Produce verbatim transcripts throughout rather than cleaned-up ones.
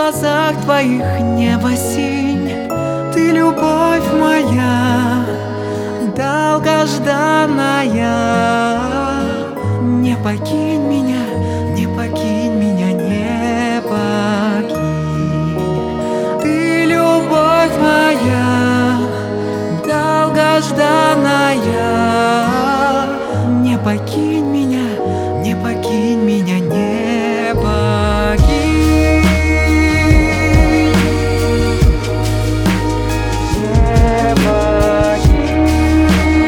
глазах твоих небо синь. Ты любовь моя, долгожданная. Не покинь меня, не покинь меня, не покинь. Ты любовь моя, долгожданная. Не покинь меня, не покинь меня, не покинь. Не покинь.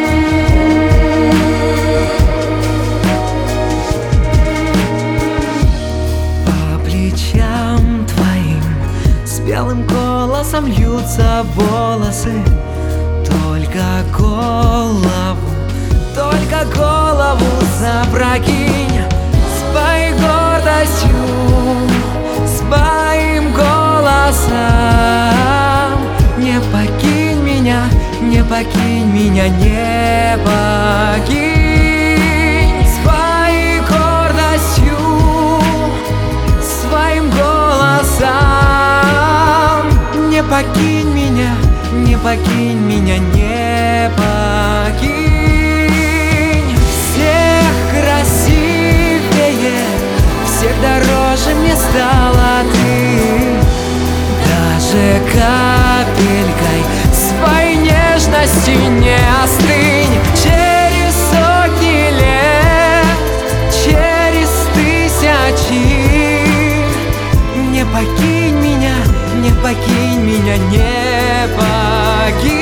По плечам твоим с белым голосом льются волосы. Только голову, только голову запрокинь. С твоей гордостью, с твоим голосом. Не покинь меня, не покинь меня, не покинь. С твоей гордостью, своим голосом. Не покинь меня, не покинь меня, не покинь. Всех красивее, всех дороже мне стала ты. Даже капелькой своей нежности не остынь. Через сотни лет, через тысячи. Не покинь меня, не покинь меня, не покинь.